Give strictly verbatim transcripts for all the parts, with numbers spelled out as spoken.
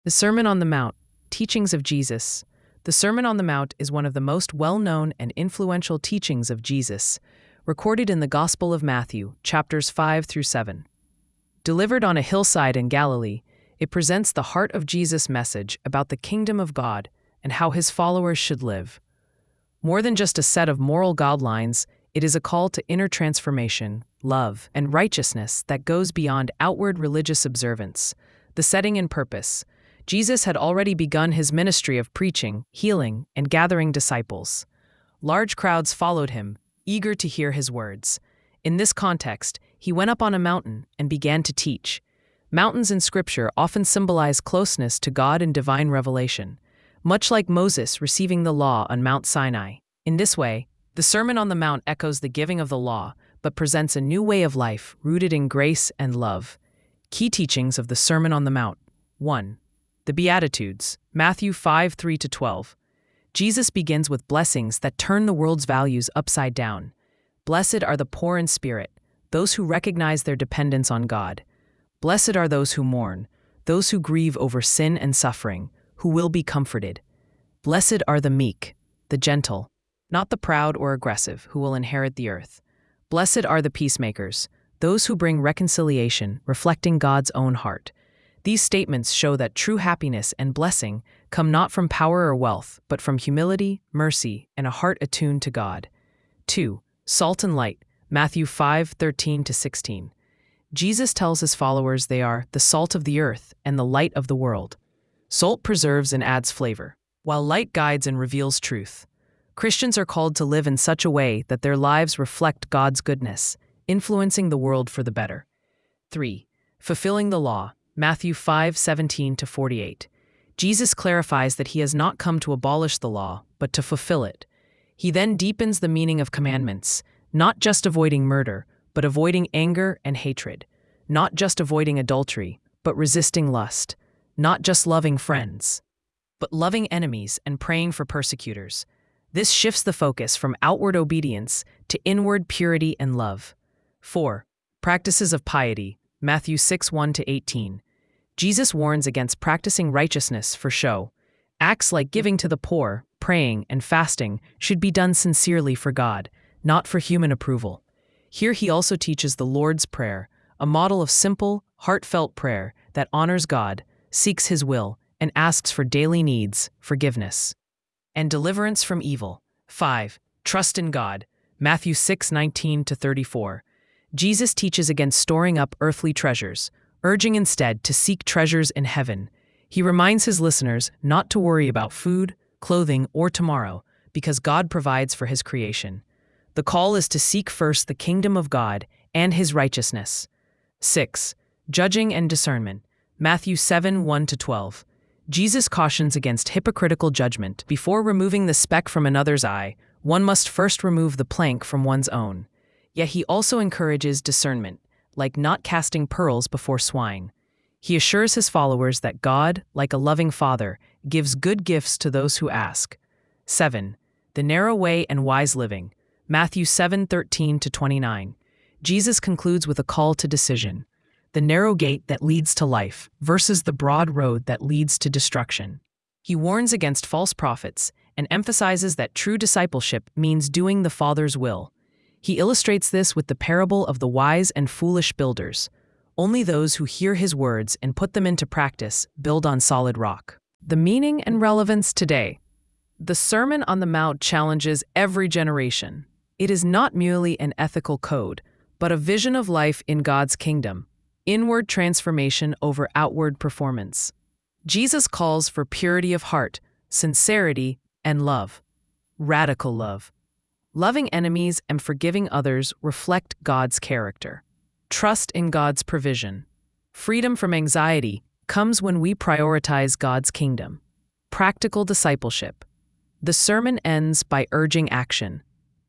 The Sermon on the Mount, Teachings of Jesus. The Sermon on the Mount is one of the most well-known and influential teachings of Jesus, recorded in the Gospel of Matthew, chapters five through seven. Delivered on a hillside in Galilee, it presents the heart of Jesus' message about the kingdom of God and how his followers should live. More than just a set of moral guidelines, it is a call to inner transformation, love, and righteousness that goes beyond outward religious observance. The setting and purpose. Jesus had already begun his ministry of preaching, healing, and gathering disciples. Large crowds followed him, eager to hear his words. In this context, he went up on a mountain and began to teach. Mountains in Scripture often symbolize closeness to God and divine revelation, much like Moses receiving the law on Mount Sinai. In this way, the Sermon on the Mount echoes the giving of the law, but presents a new way of life rooted in grace and love. Key teachings of the Sermon on the Mount. one. The Beatitudes, Matthew five three to twelve. Jesus begins with blessings that turn the world's values upside down. Blessed are the poor in spirit, those who recognize their dependence on God. Blessed are those who mourn, those who grieve over sin and suffering, who will be comforted. Blessed are the meek, the gentle, not the proud or aggressive, who will inherit the earth. Blessed are the peacemakers, those who bring reconciliation, reflecting God's own heart. These statements show that true happiness and blessing come not from power or wealth, but from humility, mercy, and a heart attuned to God. two. Salt and light, Matthew five thirteen to sixteen. Jesus tells his followers they are the salt of the earth and the light of the world. Salt preserves and adds flavor, while light guides and reveals truth. Christians are called to live in such a way that their lives reflect God's goodness, influencing the world for the better. three. Fulfilling the law, Matthew five seventeen to forty-eight. Jesus clarifies that he has not come to abolish the law, but to fulfill it. He then deepens the meaning of commandments, not just avoiding murder, but avoiding anger and hatred, not just avoiding adultery, but resisting lust, not just loving friends, but loving enemies and praying for persecutors. This shifts the focus from outward obedience to inward purity and love. four. Practices of piety, Matthew six one to eighteen. Jesus warns against practicing righteousness for show. Acts like giving to the poor, praying, and fasting should be done sincerely for God, not for human approval. Here he also teaches the Lord's Prayer, a model of simple, heartfelt prayer that honors God, seeks his will, and asks for daily needs, forgiveness, and deliverance from evil. five. Trust in God, Matthew six nineteen to thirty-four. Jesus teaches against storing up earthly treasures, urging instead to seek treasures in heaven. He reminds his listeners not to worry about food, clothing, or tomorrow, because God provides for his creation. The call is to seek first the kingdom of God and his righteousness. six. Judging and discernment, Matthew seven one to twelve. Jesus cautions against hypocritical judgment. Before removing the speck from another's eye, one must first remove the plank from one's own. Yet he also encourages discernment, like not casting pearls before swine. He assures his followers that God, like a loving father, gives good gifts to those who ask. seven. The narrow way and wise living, Matthew seven thirteen to twenty-nine. Jesus concludes with a call to decision. The narrow gate that leads to life versus the broad road that leads to destruction. He warns against false prophets and emphasizes that true discipleship means doing the Father's will. He illustrates this with the parable of the wise and foolish builders. Only those who hear his words and put them into practice build on solid rock. The meaning and relevance today. The Sermon on the Mount challenges every generation. It is not merely an ethical code, but a vision of life in God's kingdom, inward transformation over outward performance. Jesus calls for purity of heart, sincerity, and love. Radical love. Loving enemies and forgiving others reflect God's character. Trust in God's provision. Freedom from anxiety comes when we prioritize God's kingdom. Practical discipleship. The sermon ends by urging action,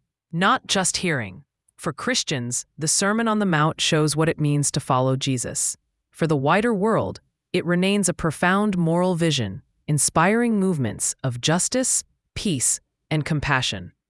not just hearing. For Christians, the Sermon on the Mount shows what it means to follow Jesus. For the wider world, it remains a profound moral vision, inspiring movements of justice, peace, and compassion.